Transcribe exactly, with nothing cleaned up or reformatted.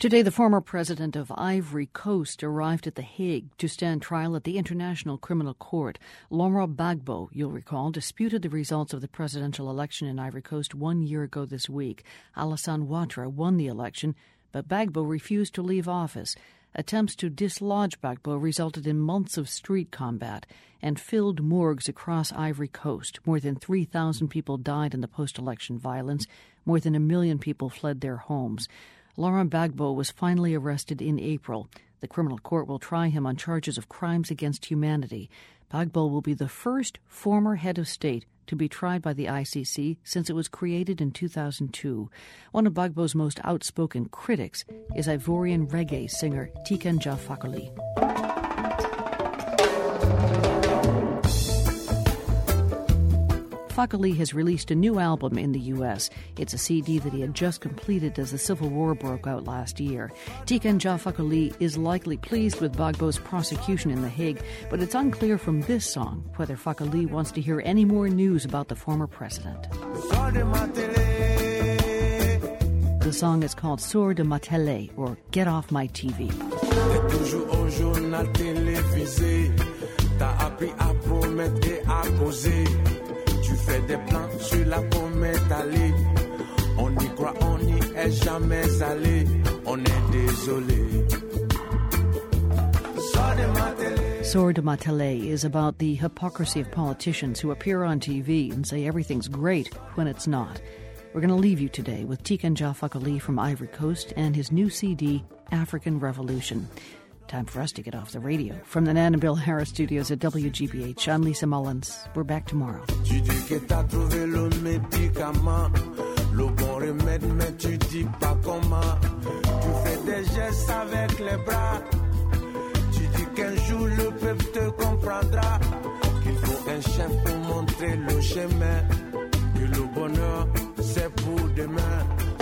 Today, the former president of Ivory Coast arrived at The Hague to stand trial at the International Criminal Court. Laurent Gbagbo, you'll recall, disputed the results of the presidential election in Ivory Coast one year ago this week. Alassane Ouattara won the election, but Gbagbo refused to leave office. Attempts to dislodge Gbagbo resulted in months of street combat and filled morgues across Ivory Coast. More than three thousand people died in the post-election violence. More than a million people fled their homes. Laurent Gbagbo was finally arrested in April. The criminal court will try him on charges of crimes against humanity. Gbagbo will be the first former head of state to be tried by the I C C since it was created in two thousand two. One of Gbagbo's most outspoken critics is Ivorian reggae singer Tiken Jah Fakoly. Fakoly has released a new album in the U S. It's a C D that he had just completed as the Civil War broke out last year. Tiken Jah Fakoly is likely pleased with Gbagbo's prosecution in The Hague, but it's unclear from this song whether Fakoly wants to hear any more news about the former president. The song is called Sors de ma télé, or Get Off My T V. Tu fais des plans sur la comète allée. On y croit, on n'y est jamais allé. On est désolé. Sors de ma télé is about the hypocrisy of politicians who appear on T V and say everything's great when it's not. We're going to leave you today with Tiken Jah Fakoly from Ivory Coast and his new C D, African Revolution. Time for us to get off the radio. From the Nan and Bill Harris studios at W G B H, I'm Lisa Mullins. We're back tomorrow. Tu dis que t'as trouvé le médicament, le bon remède, mais tu dis pas comment. Tu fais des gestes avec les bras. Tu dis qu'un jour le peuple te comprendra. Qu'il faut un chef pour montrer le chemin. Que le bonheur, c'est pour demain.